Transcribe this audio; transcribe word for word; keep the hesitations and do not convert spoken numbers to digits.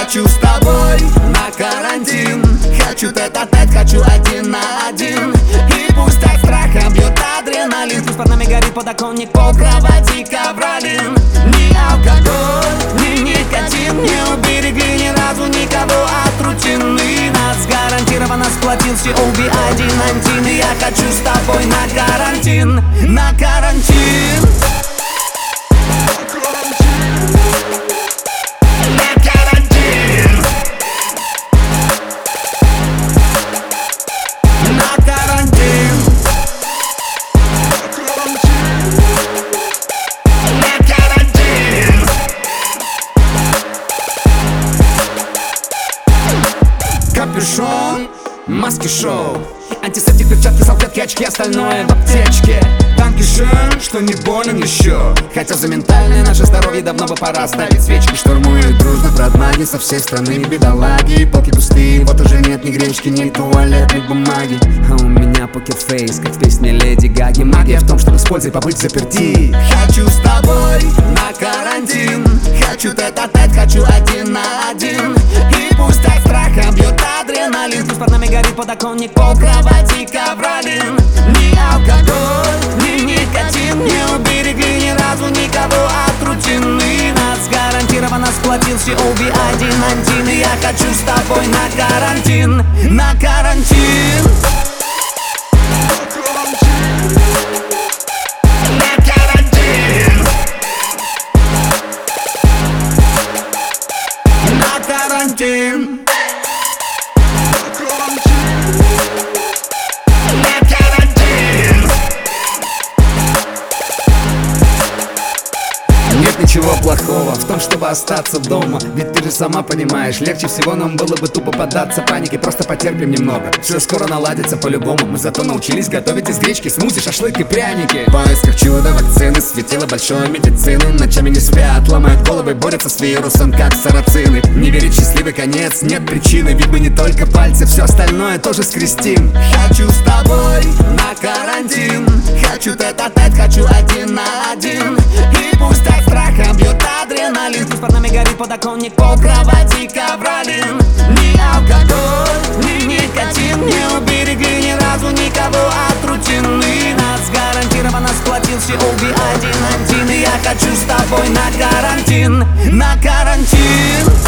Хочу с тобой на карантин. Хочу тет-а-тет, хочу один на один. И пусть от страха бьет адреналин. Пусть под нами горит подоконник, пол кровати ковролин. Ни алкоголь, ни никотин не уберегли ни разу никого от рутины. Нас гарантированно сплотил все обе один антин. И я хочу с тобой на карантин. На карантин. Капюшон, маски шоу, антисептик, перчатки, салфетки, очки, остальное в аптечке. Данкишен, что не болен еще. Хотя за ментальное наше здоровье давно бы пора ставить свечки. Штурмуют дружно братмаги со всей страны, бедолаги. Полки пустые, вот уже нет ни гречки, ни туалетной бумаги. А у меня покерфейс, как в песне Леди Гаги. Магия в том, чтобы с пользой побыть заперти. Хочу с тобой на карантин. Хочу тет-а-тет, хочу один на один. И пусть от страха бьет адреналин. Пусть под нами горит подоконник, пол кровати ковролин. Ни алкоголь, ни никотин не уберегли ни разу никого от рутины. Нас гарантированно сплотил все обе один антин. И я хочу с тобой на карантин. На карантин. Карантин. Нет ничего плохого в том, чтобы остаться дома. Ведь ты же сама понимаешь, легче всего нам было бы тупо поддаться панике. Просто потерпим немного, все скоро наладится по-любому. Мы зато научились готовить из гречки смузи, шашлык и пряники. В поисках чуда вакцины светило большой медицины. Ночами не спят, ломают головы, борются с вирусом, как сарацины. Не верить в счастливый конец, нет причины. Ведь мы не только пальцы, все остальное тоже скрестим. Хочу с тобой на карантин. Хочу тет-а-тет, хочу один на один. И пусть от страха бьет адреналин. Пусть под нами горит подоконник, пол кровати ковролин. Ни алкоголь, ни никотин не уберегли ни разу никого от рутины. Нас гарантированно сплотил все обе один антин. И я хочу с тобой на карантин. На карантин.